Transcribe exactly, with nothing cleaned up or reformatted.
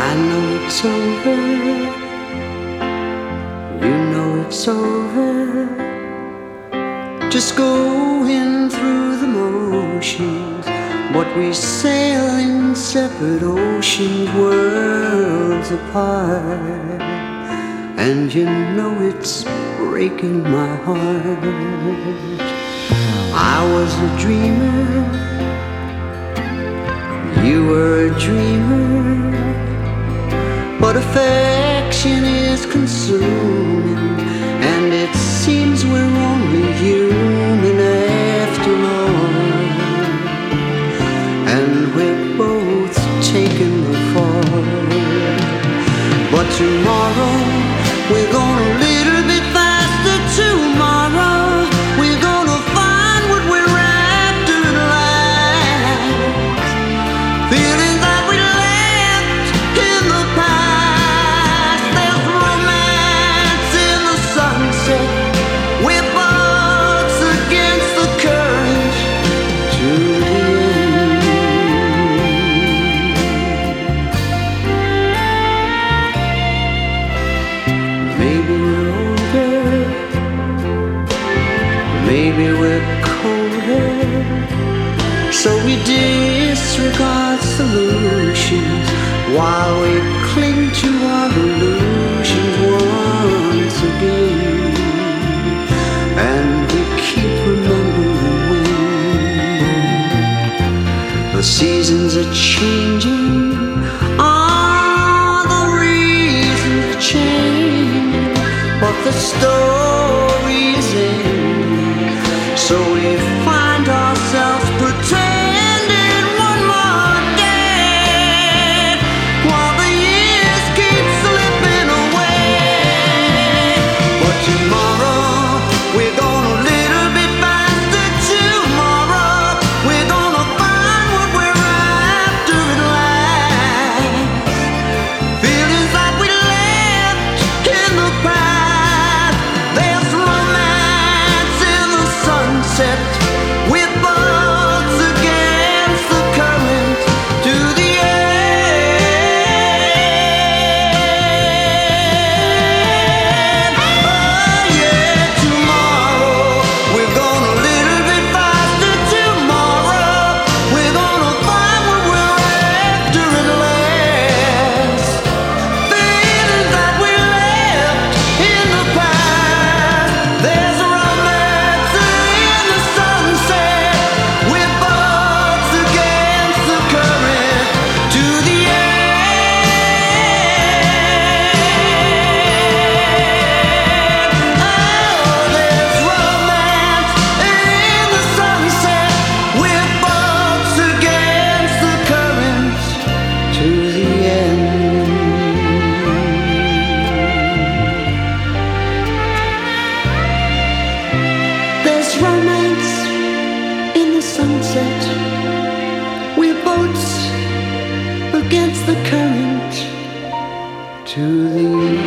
I know it's over, you know it's over. Just going through the motions, but we sail in separate oceans, worlds apart. And you know it's breaking my heart. I was a dreamer, you were a dreamer, but affection is consuming, and it seems we're only human after all. And we're both taking the fall. But tomorrow we're gonna a little bit faster. Tomorrow we're gonna find what we're after at last. Feeling that we left in the past. There's romance in the sunset. We're boats against the current to the end. Maybe we're older, maybe we're colder, so we disregard solutions while we cling to our illusions once again. And we keep remembering when the seasons are changing, all the reasons are changing, but the story is ending. So we find ourselves pretending one more day, while the years keep slipping away. But tomorrow we're gonna a little bit faster. Tomorrow we're gonna find what we're after at last. Feelings that we left in the past. There's romance in the sunset. We're boats against the current to the end. Oh yeah, tomorrow we're gonna a little bit faster. Tomorrow we're gonna find what we're after at last. Feelings that we left in the past. There's romance in the sunset. We're boats against the current to the end. Oh, there's romance in the sunset. We're boats against the current to the end. There's romance in the sunset. We're boats against the current to the